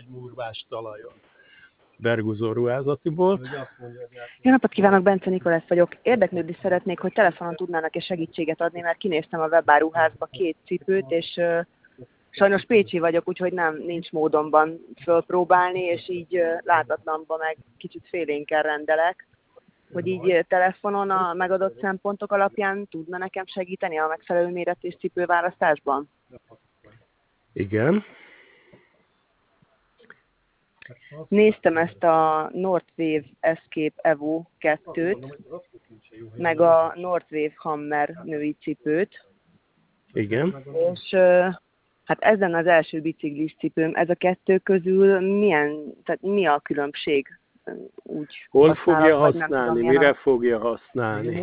murvás talajon. Berguzó ruházatiból. Jó napot kívánok, Bence Nikolesz vagyok. Érdeklődni szeretnék, hogy telefonon tudnának-e segítséget adni, mert kinéztem a webáruházba 2 cipőt, és sajnos pécsi vagyok, úgyhogy nincs módonban fölpróbálni, és így látatlanban meg kicsit félénkkel rendelek, hogy így telefonon a megadott szempontok alapján tudna nekem segíteni a megfelelő méretű cipőválasztásban? Igen. Néztem ezt a Northwave Escape Evo 2-t, meg a Northwave Hammer női cipőt. Igen. És hát ez lenne az első biciklis cipőm. Ez a 2 közül tehát mi a különbség? Úgy hol fogja használni? Mire fogja használni?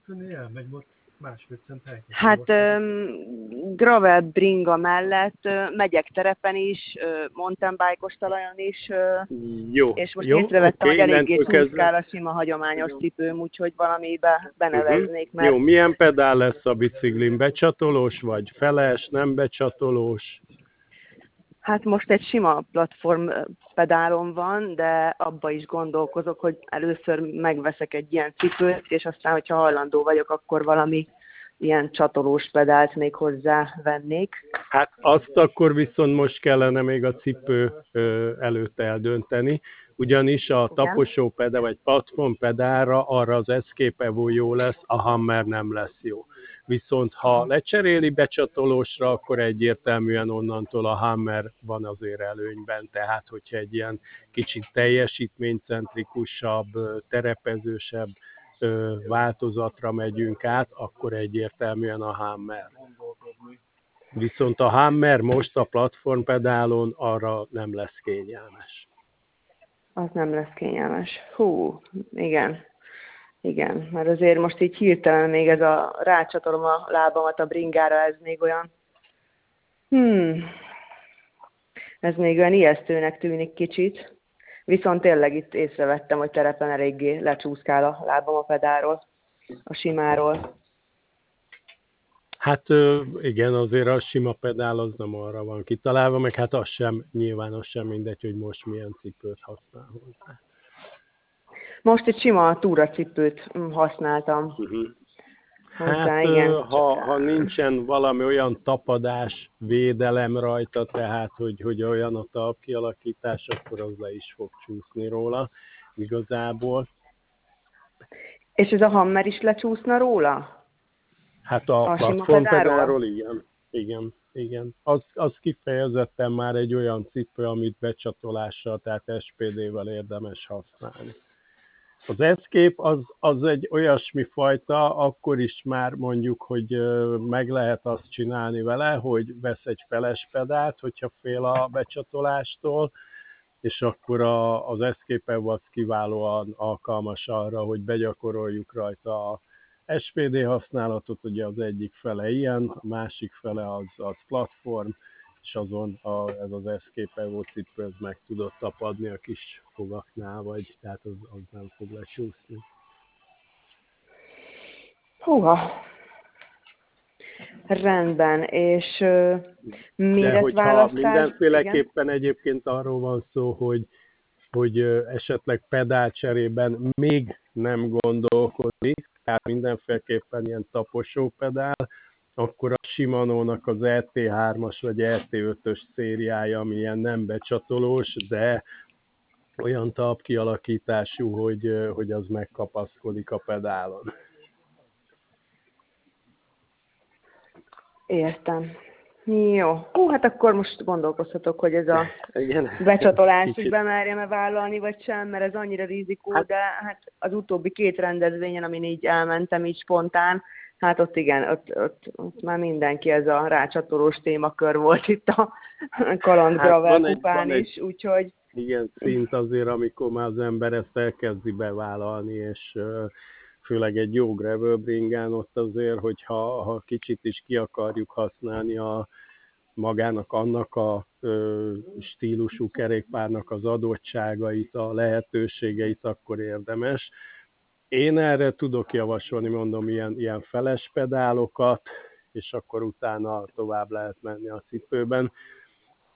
Hát gravel bringa mellett megyek terepen is, mountain bike-os talajon is, jó, és most jó, észrevettem, hogy eléggé innentől csúszkál a sima hagyományos cipőm, úgyhogy valamibe beneveznék. Mert... Jó, milyen pedál lesz a biciklin? Becsatolós vagy feles, nem becsatolós? Hát most egy sima platform pedálom van, de abba is gondolkozok, hogy először megveszek egy ilyen cipőt, és aztán, hogyha hajlandó vagyok, akkor valami ilyen csatolós pedált még hozzá vennék. Hát azt akkor viszont most kellene még a cipő előtt eldönteni, ugyanis a taposó pedál vagy platform pedálra arra az Escape Evo jó lesz, a Hammer nem lesz jó. Viszont ha lecseréli becsatolósra, akkor egyértelműen onnantól a Hammer van azért előnyben. Tehát, hogyha egy ilyen kicsit teljesítménycentrikusabb, terepezősebb változatra megyünk át, akkor egyértelműen a Hammer. Viszont a Hammer most a platformpedálon arra nem lesz kényelmes. Az nem lesz kényelmes. Hú, igen. Igen, mert azért most így hirtelen még ez a rácsatolom a lábamat a bringára, ez még olyan... Ez még olyan ijesztőnek tűnik kicsit. Viszont tényleg itt észrevettem, hogy terepen eléggé lecsúszkál a lábam a pedálról, a simáról. Hát igen, azért a sima pedál az nem arra van kitalálva, meg hát az sem, nyilván az sem mindegy, hogy most milyen cipőt használ hozzá. Most egy sima túracipőt használtam. Hozzá, hát igen. Ha nincsen valami olyan tapadás, védelem rajta, tehát hogy olyan a talpkialakítás, akkor az le is fog csúszni róla igazából. És ez a Hammer is lecsúszna róla? Hát a platformpedálról igen. Az kifejezetten már egy olyan cipő, amit becsatolással, tehát SPD-vel érdemes használni. Az Escape az egy olyasmi fajta, akkor is már mondjuk, hogy meg lehet azt csinálni vele, hogy vesz egy feles pedált, hogyha fél a becsatolástól, és akkor az Escape az kiválóan alkalmas arra, hogy begyakoroljuk rajta a SPD használatot, ugye az egyik fele ilyen, a másik fele az platform, és azon ez az Escape Evo cipő meg tudott tapadni a kis fogaknál, vagy tehát az nem fog lecsúszni. Húha! Rendben, és méretválasztás... De hogyha mindenféleképpen igen? Egyébként arról van szó, hogy esetleg pedálcserében még nem gondolkodik, tehát mindenféleképpen ilyen taposó pedál, akkor a Shimano-nak az RT3-as vagy RT5-ös szériája, ami ilyen nem becsatolós, de olyan talpkialakítású, hogy az megkapaszkodik a pedálon. Értem. Jó. Hát akkor most gondolkozhatok, hogy ez a becsatolást is bemerjem-e vállalni, vagy sem, mert ez annyira rizikó, de hát az utóbbi 2 rendezvényen, amin így elmentem így spontán, hát ott igen, ott már mindenki ez a rácsatolós témakör volt itt a Kaland Gravel kupán is, úgyhogy... Igen, szint azért, amikor már az ember ezt elkezdi bevállalni, és főleg egy jó gravel bringán ott azért, hogyha kicsit is ki akarjuk használni magának annak a stílusú kerékpárnak az adottságait, a lehetőségeit, akkor érdemes. Én erre tudok javasolni, mondom, ilyen feles pedálokat, és akkor utána tovább lehet menni a cipőben.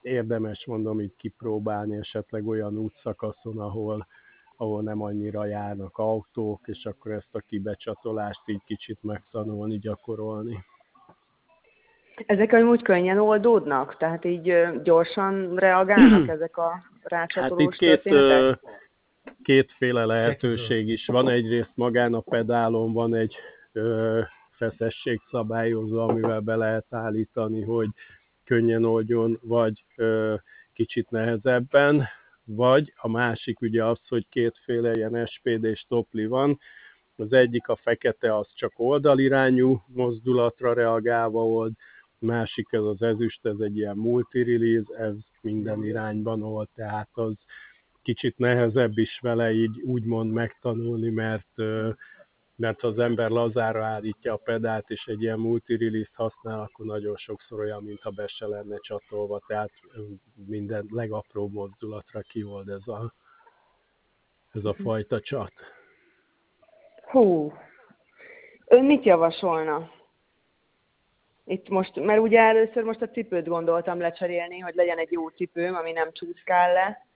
érdemes, mondom, így kipróbálni esetleg olyan útszakaszon, ahol nem annyira járnak autók, és akkor ezt a kibecsatolást így kicsit megtanulni, gyakorolni. Ezek amúgy könnyen oldódnak? Tehát így gyorsan reagálnak ezek a rácsatolós történetek? Kétféle lehetőség is van. Egyrészt magán a pedálon van egy feszességszabályozó, amivel be lehet állítani, hogy könnyen oldjon, vagy kicsit nehezebben, vagy a másik ugye az, hogy kétféle ilyen SPD-s topli van. Az egyik, a fekete, az csak oldalirányú mozdulatra reagálva old, másik ez az ezüst, ez egy ilyen multi-release, ez minden irányban old, tehát az kicsit nehezebb is vele így úgymond megtanulni, mert ha az ember lazára állítja a pedált, és egy ilyen multi-release használ, akkor nagyon sokszor olyan, mintha be se lenne csatolva, tehát minden legapróbb mozdulatra kiold ez a fajta csat. Hú, ön mit javasolna? Itt most, mert ugye először most a cipőt gondoltam lecserélni, hogy legyen egy jó cipőm, ami nem csúszkál le.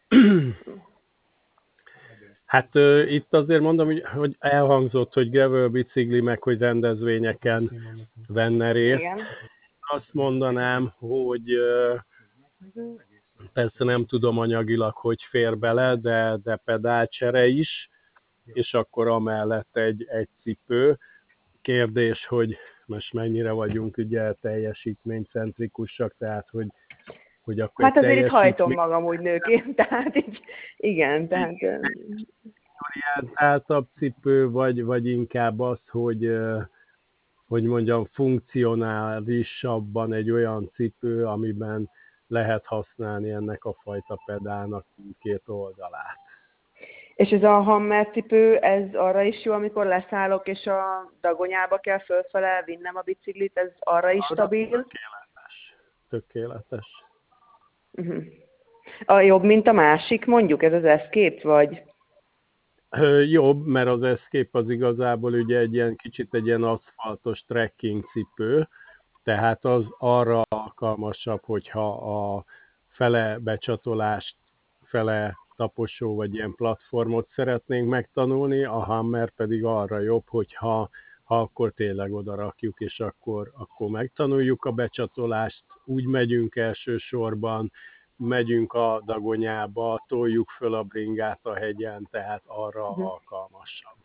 Hát itt azért mondom, hogy elhangzott, hogy gravel bicikli, meg hogy rendezvényeken venne részt. Igen. Azt mondanám, hogy persze nem tudom anyagilag, hogy fér bele, de pedálcsere is, és akkor amellett egy cipő. Kérdés, hogy most mennyire vagyunk ugye teljesítménycentrikusak, tehát hogy akkor hát azért itt hajtom magam úgy nőként, tehát így, igen, tehát... orientáltabb cipő, vagy inkább az, hogy mondjam, funkcionálisabban egy olyan cipő, amiben lehet használni ennek a fajta pedálnak két oldalát. És ez a Hammer cipő, ez arra is jó, amikor leszállok, és a dagonyába kell fölfele vinnem a biciklit, ez arra is stabil? Tökéletes. Uh-huh. A jobb, mint a másik, mondjuk, ez az Escape, vagy? Jobb, mert az Escape az igazából ugye egy ilyen aszfaltos trekking cipő, tehát az arra alkalmasabb, hogyha a fele becsatolást, fele taposó vagy ilyen platformot szeretnénk megtanulni, a Hammer pedig arra jobb, hogyha akkor tényleg oda rakjuk, és akkor megtanuljuk a becsatolást, úgy megyünk elsősorban, megyünk a dagonyába, toljuk föl a bringát a hegyen, tehát arra alkalmasabb.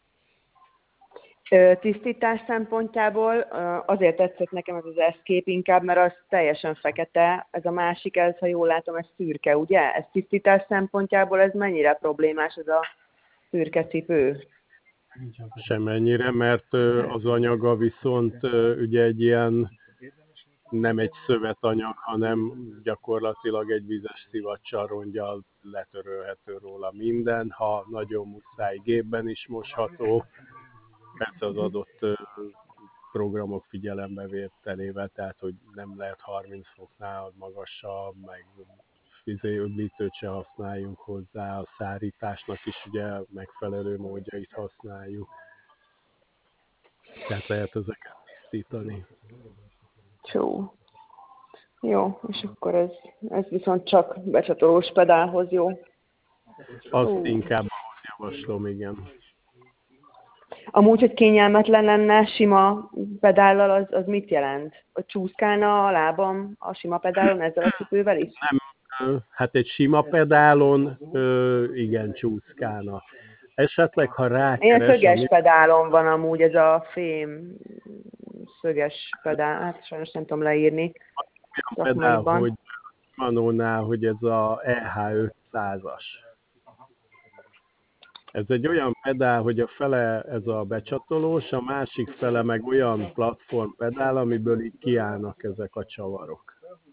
Tisztítás szempontjából azért tetszett nekem ez az Escape inkább, mert az teljesen fekete, ez a másik, ez, ha jól látom, ez szürke, ugye? Ez tisztítás szempontjából ez mennyire problémás, ez a szürke cipő? Semmennyire, mert az anyaga viszont ugye egy ilyen, nem egy szövetanyag, hanem gyakorlatilag egy vizes szivacsal, rongyal letörölhető róla minden, ha nagyon muszáj, gépben is mosható, persze az adott programok figyelembevételével, tehát hogy nem lehet 30 foknál magasabb, meg üdítőt se használjunk hozzá, a szárításnak is ugye megfelelő módjait használjuk. Tehát lehet ezeket tisztítani. Jó, és akkor ez viszont csak becsatolós pedálhoz jó. Azt inkább ahhoz javaslom, igen. Amúgy, hogy kényelmetlen lenne sima pedállal, az mit jelent? Hogy csúszkálna a lábam a sima pedálon ezzel a cipővel is? Nem, hát egy sima pedálon igen, csúszkálna. Esetleg, ha rákeres... Ilyen szöges pedálon van amúgy ez a fém szöges pedál, hát sajnos nem tudom leírni. Olyan pedál, hogy Manónál, hogy ez a EH500-as. Ez egy olyan pedál, hogy a fele ez a becsatolós, a másik fele meg olyan platform pedál, amiből így kiállnak ezek a csavarok.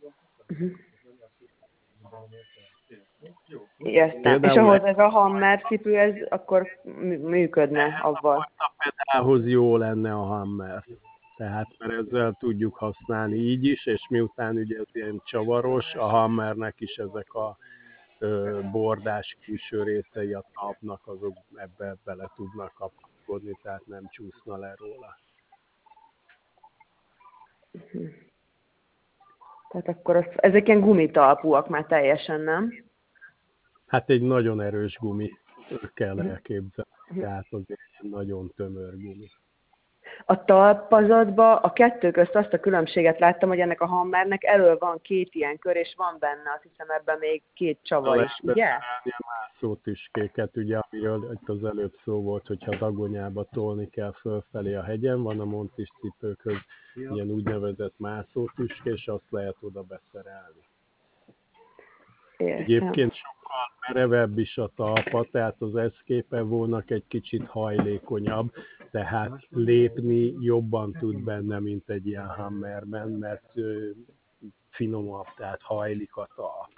Értem. És ahhoz ez a Hammer cipő, ez akkor működne avval? A pedálhoz jó lenne a Hammer. Tehát mert ezzel tudjuk használni így is, és miután ugye ez ilyen csavaros, a Hammernek is ezek a bordás külső részei a talpnak, azok ebbe bele tudnak kapcsolódni, tehát nem csúszna le róla. Tehát akkor ezek ilyen gumitalpúak már teljesen, nem? Hát egy nagyon erős gumi kell elképzelni, tehát az egy nagyon tömör gumi. A talpazatban a kettő közt azt a különbséget láttam, hogy ennek a Hammernek elől van 2 ilyen kör, és van benne, azt hiszem ebben még 2 csava is, ugye? A mászótüskéket, ugye, amiről itt az előbb szó volt, hogyha dagonyába tolni kell fölfelé a hegyen, van a Montis cipőkhöz ilyen úgynevezett mászótüske, és azt lehet oda beszerelni. Értem. Egyébként sokkal merevebb is a talpa, tehát az Escape Evo-nak egy kicsit hajlékonyabb, tehát lépni jobban tud benne, mint egy ilyen Hammerben, mert finomabb, tehát hajlik a talp.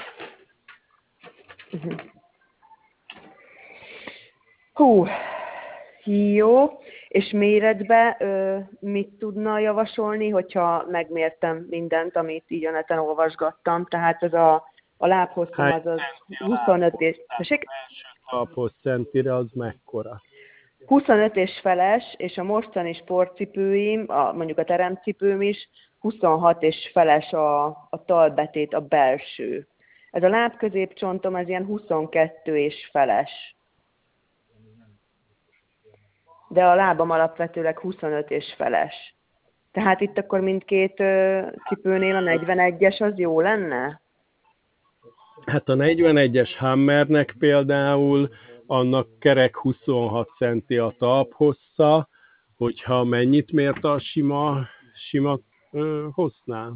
Hú, jó. És méretbe mit tudna javasolni, hogyha megmértem mindent, amit így a neten olvasgattam? Tehát ez a lábhosszam az 25 és... Talpos centire az mekkora? 25 és feles, és a mostani sportcipőim, mondjuk a teremcipőm is, 26 és feles a talbetét, a belső. Ez a lábközépcsontom, ez ilyen 22 és feles. De a lábam alapvetőleg 25 és feles. Tehát itt akkor mindkét cipőnél a 41-es az jó lenne? Hát a 41-es Hammernek például annak kerek 26 centi a talphossza, hogyha mennyit mért a sima hossznál?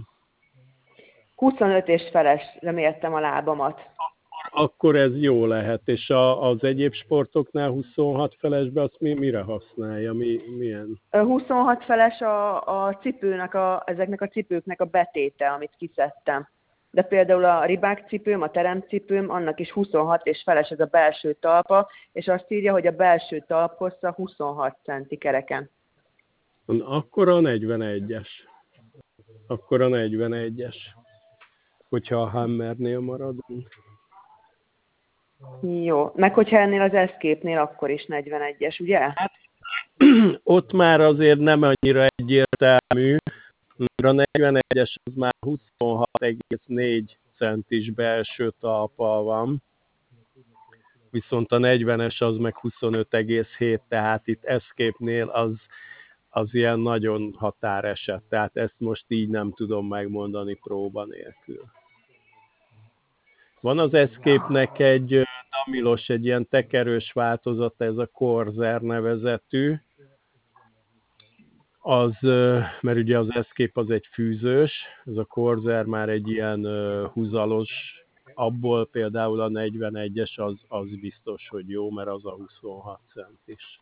25 és felesre mértem a lábamat. Akkor ez jó lehet, és az egyéb sportoknál 26 felesbe azt mire használja? Milyen? 26 feles a cipőnek, ezeknek a cipőknek a betéte, amit kiszedtem. De például a ribák cipőm, a teremcipőm, annak is 26 és feles ez a belső talpa, és azt írja, hogy a belső talphossza 26 centi kereken. Akkor a 41-es. Akkor a 41-es. Hogyha a Hammernél maradunk. Jó. Meg hogyha ennél az Escape-nél akkor is 41-es, ugye? Hát, ott már azért nem annyira egyértelmű, mert a 41-es az már 26,4 centis belső talppal van, viszont a 40-es az meg 25,7, tehát itt Escape-nél az ilyen nagyon határeset, tehát ezt most így nem tudom megmondani próba nélkül. Van az Escape-nek egy damilos, egy ilyen tekerős változata, ez a Corsair nevezetű, mert ugye az Escape az egy fűzős, ez a Corsair már egy ilyen húzalos, abból például a 41-es az biztos, hogy jó, mert az a 26 centis.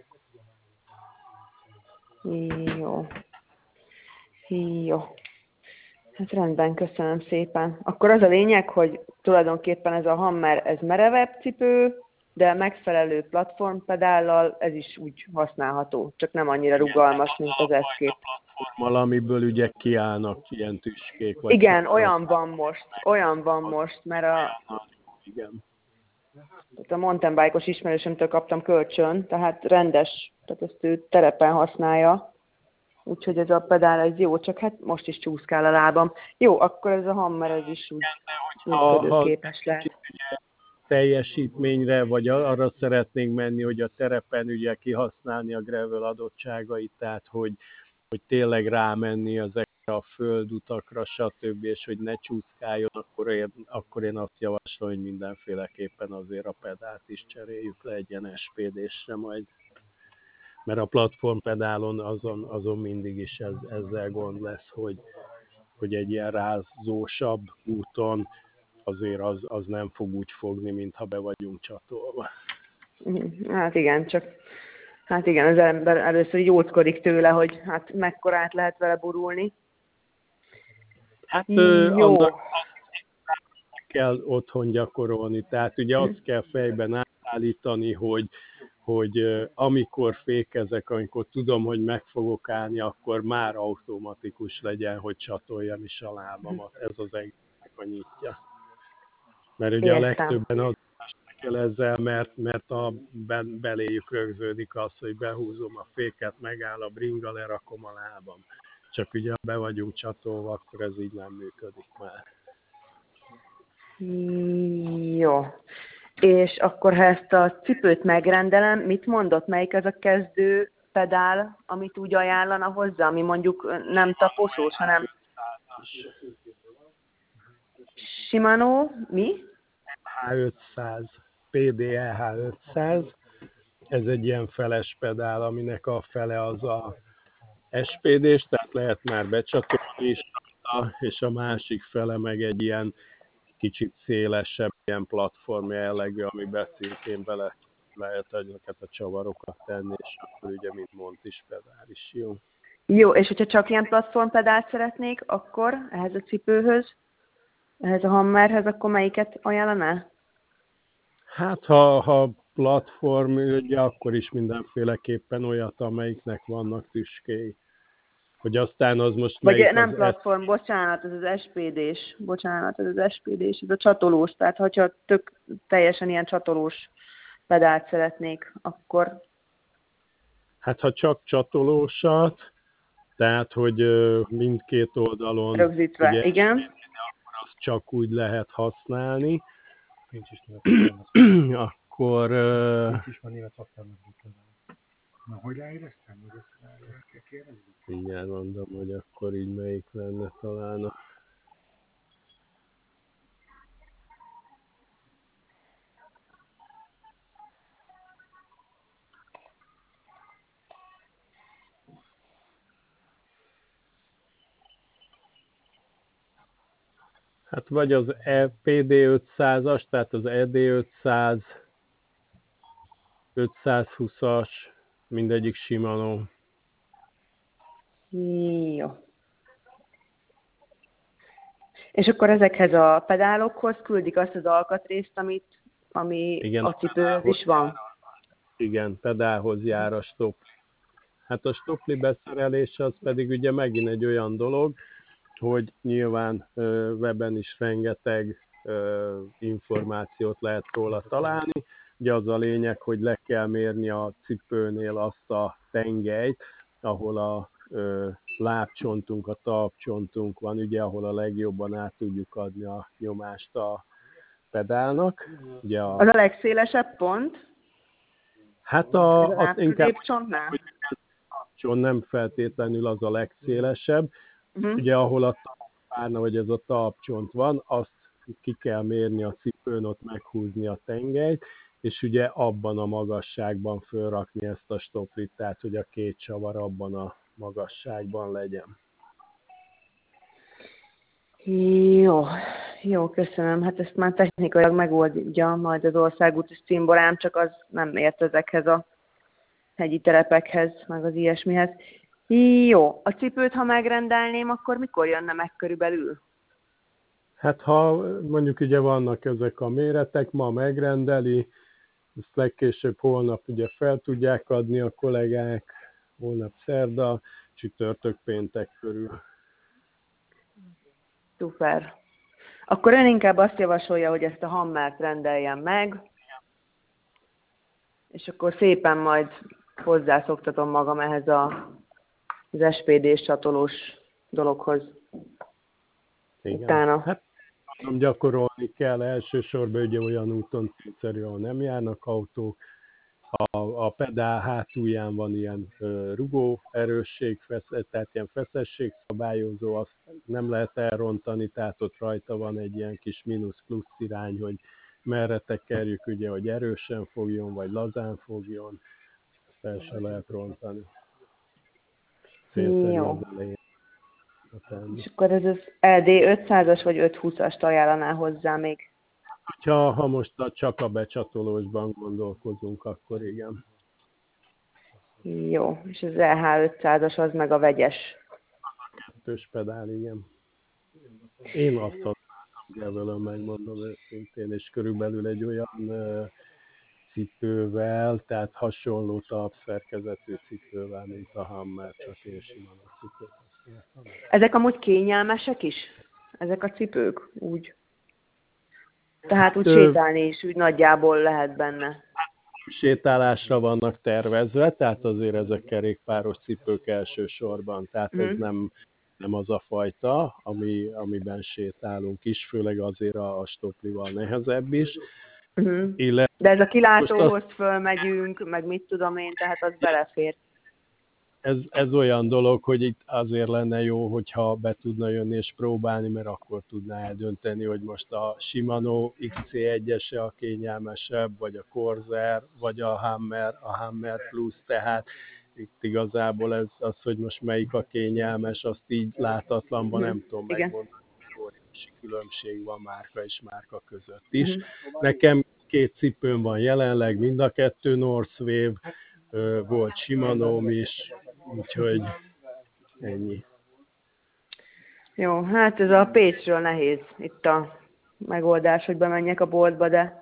Jó. Jó. Hát rendben, köszönöm szépen. Akkor az a lényeg, hogy tulajdonképpen ez a Hammer, ez merevebb cipő, de megfelelő platformpedállal ez is úgy használható, csak nem annyira rugalmas, mint az Escape. Platformmal, amiből ugye kiállnak ilyen tüskék. Vagy igen, olyan van most, mert igen. a mountain bike-os ismerősömtől kaptam kölcsön, tehát rendes, tehát ezt ő terepen használja. Úgyhogy ez a pedál, ez jó, csak hát most is csúszkál a lábam. Jó, akkor ez a Hammer, ez is úgy működőképes lehet. Teljesítményre, vagy arra szeretnénk menni, hogy a terepen ugye kihasználni a gravel adottságait, tehát hogy tényleg rámenni ezekre a földutakra, stb., és hogy ne csúszkáljon, akkor én azt javaslom, hogy mindenféleképpen azért a pedált is cseréljük le egy ilyen SPD-sre majd. Mert a platformpedálon azon mindig is ezzel gond lesz, hogy egy ilyen rázósabb úton azért az nem fog úgy fogni, mintha be vagyunk csatolva. Hát igen, az ember először így óckodik tőle, hogy hát mekkorát lehet vele burulni. Hát annak kell otthon gyakorolni, tehát ugye azt kell fejben átállítani, hogy amikor fékezek, amikor tudom, hogy meg fogok állni, akkor már automatikus legyen, hogy csatoljam is a lábamat. Ez az egésznek a nyitja. Mert ugye a legtöbben az kell ezzel, mert beléjük rögződik az, hogy behúzom a féket, megáll a bringa, lerakom a lábam. csak ugye ha be vagyunk csatolva, akkor ez így nem működik már. Jó. És akkor ha ezt a cipőt megrendelem, mit mondott, melyik az a kezdő pedál, amit úgy ajánlana hozzá, ami mondjuk nem taposós, hanem Shimano, mi? H500, PDE H500, ez egy ilyen feles pedál, aminek a fele az a SPD-s, tehát lehet már becsatolni is, és a másik fele meg egy ilyen kicsit szélesebb, ilyen platform jellegű, amiben szintén bele lehet ezeket a csavarokat tenni, és akkor ugye, mint Montis pedál is jó. Jó, és hogyha csak ilyen platformpedált szeretnék, akkor ehhez a cipőhöz, ehhez a Hammerhez, akkor melyiket ajánlaná? Hát, ha platform, ugye akkor is mindenféleképpen olyat, amelyiknek vannak tüskéi. Hogy aztán az most vagy melyik nem az platform, bocsánat, ez az SPD-s, ez a csatolós, tehát ha teljesen ilyen csatolós pedált szeretnék, akkor... Hát ha csak csatolósat, tehát hogy mindkét oldalon rögzítve, ugye, igen. akkor azt csak úgy lehet használni. Nincs is Akkor... Nincs is van német szakmának. Na, hogy ráéreztem? Hogy ezt el kell kérdezni? Mindjárt mondom, hogy akkor így melyik lenne talán a... Hát vagy az PD 500-as, tehát az ED 500, 520-as, mindegyik Shimano. Jó. És akkor ezekhez a pedálokhoz küldik azt az alkatrészt, ami Igen, a cipőhöz is van? Igen, pedálhoz jár a stopli. Hát a stopli beszerelése az pedig ugye megint egy olyan dolog, hogy nyilván weben is rengeteg információt lehet róla találni. Ugye az a lényeg, hogy le kell mérni a cipőnél azt a tengelyt, ahol a lábcsontunk, a talpcsontunk van, ugye, ahol a legjobban át tudjuk adni a nyomást a pedálnak. Ugye Az a legszélesebb pont? Hát inkább nem feltétlenül az a legszélesebb. Ugye ahol a talpárna, vagy ez a talpcsont van, azt ki kell mérni a cipőn, ott meghúzni a tengelyt, és ugye abban a magasságban fölrakni ezt a stoplit, tehát hogy a két csavar abban a magasságban legyen. Jó, köszönöm. Hát ezt már technikailag megoldja majd az országúti cimborám, csak az nem ért ezekhez a hegyi telepekhez, meg az ilyesmihez. Jó, a cipőt, ha megrendelném, akkor mikor jönne meg körülbelül? Hát ha mondjuk ugye vannak ezek a méretek, ma megrendeli, ezt legkésőbb holnap ugye fel tudják adni a kollégák, holnap szerda, csütörtök péntek körül. Szuper. Akkor ön inkább azt javasolja, hogy ezt a Hammert rendeljem meg, és akkor szépen majd hozzászoktatom magam ehhez az SPD-s csatolós dologhoz. Igen. Utána. Hát gyakorolni kell, elsősorban ugye olyan úton célszerű, ahol nem járnak autók. A pedál hátulján van ilyen rugó erősség, tehát ilyen feszességszabályozó, azt nem lehet elrontani, tehát ott rajta van egy ilyen kis mínusz-plusz irány, hogy merre tekerjük, ugye, hogy erősen fogjon, vagy lazán fogjon, ezt el se lehet rontani. Célszerű az elején. És akkor ez az LD 500-as vagy 520-ast ajánlaná hozzá még? Ha most csak a becsatolósban gondolkozunk, akkor igen. Jó, és az LH 500-as az meg a vegyes. Kettős pedál, igen. Én azt használtam gravelön, megmondom őszintén, és körülbelül egy olyan cipővel, tehát hasonló talpszerkezetű cipővel, mint a Hammer, csak én simán a cipőt használtam. Ezek amúgy kényelmesek is? Ezek a cipők? Úgy? Tehát úgy sétálni is úgy nagyjából lehet benne. sétálásra vannak tervezve, tehát azért ezek kerékpáros cipők elsősorban, tehát ez nem az a fajta, amiben sétálunk is, főleg azért a stoplival nehezebb is. De ez a kilátóhoz fölmegyünk, meg mit tudom én, tehát az belefér. Ez olyan dolog, hogy itt azért lenne jó, hogyha be tudna jönni és próbálni, mert akkor tudná eldönteni, hogy most a Shimano XC1-ese a kényelmesebb, vagy a Corsair, vagy a Hammer Plus, tehát itt igazából ez az, hogy most melyik a kényelmes, azt így látatlanban nem tudom megmondani, óriási különbség van márka és márka között is. Nekem 2 cipőm van jelenleg, mind a 2 Northwave, volt Shimanóm is, úgyhogy ennyi. Jó, hát ez a Pécsről nehéz itt a megoldás, hogy bemenjek a boltba, de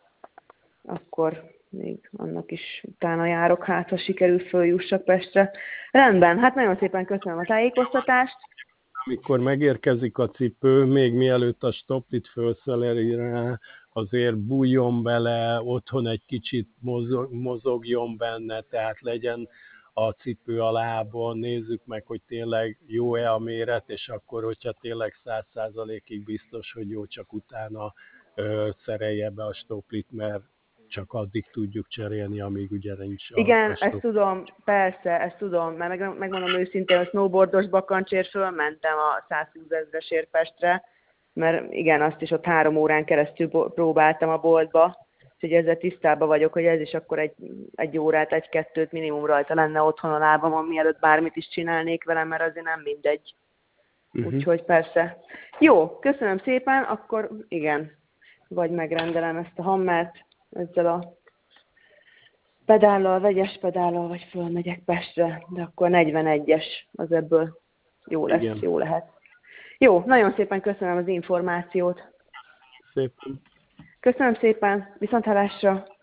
akkor még annak is utána járok, hát ha sikerül följussak Pestre. Rendben, hát nagyon szépen köszönöm a tájékoztatást. Amikor megérkezik a cipő, még mielőtt a stoplit felszereli rá, azért bújjon bele, otthon egy kicsit mozogjon benne, tehát legyen a cipő a lábon, nézzük meg, hogy tényleg jó-e a méret, és akkor, hogyha tényleg 100%-ig biztos, hogy jó, csak utána szerelje be a stoplit, mert csak addig tudjuk cserélni, amíg ugye nincs Igen, ezt tudom, persze, ezt tudom, mert megmondom őszintén, a snowboardos bakancsér fölmentem a 120 000-esért Pestre, mert igen, azt is ott 3 órán keresztül próbáltam a boltba, úgyhogy ezzel tisztában vagyok, hogy ez is akkor egy órát, 1-2 minimum rajta lenne otthon a lábamon, mielőtt bármit is csinálnék velem, mert azért nem mindegy. Úgyhogy persze. Jó, köszönöm szépen, akkor igen, vagy megrendelem ezt a Hammert ezzel a pedállal, vegyes pedállal, vagy fölmegyek Pestre, de akkor 41-es, az ebből jó lesz, igen. Jó lehet. Jó, nagyon szépen köszönöm az információt. Szépen. Köszönöm szépen, viszonthallásra.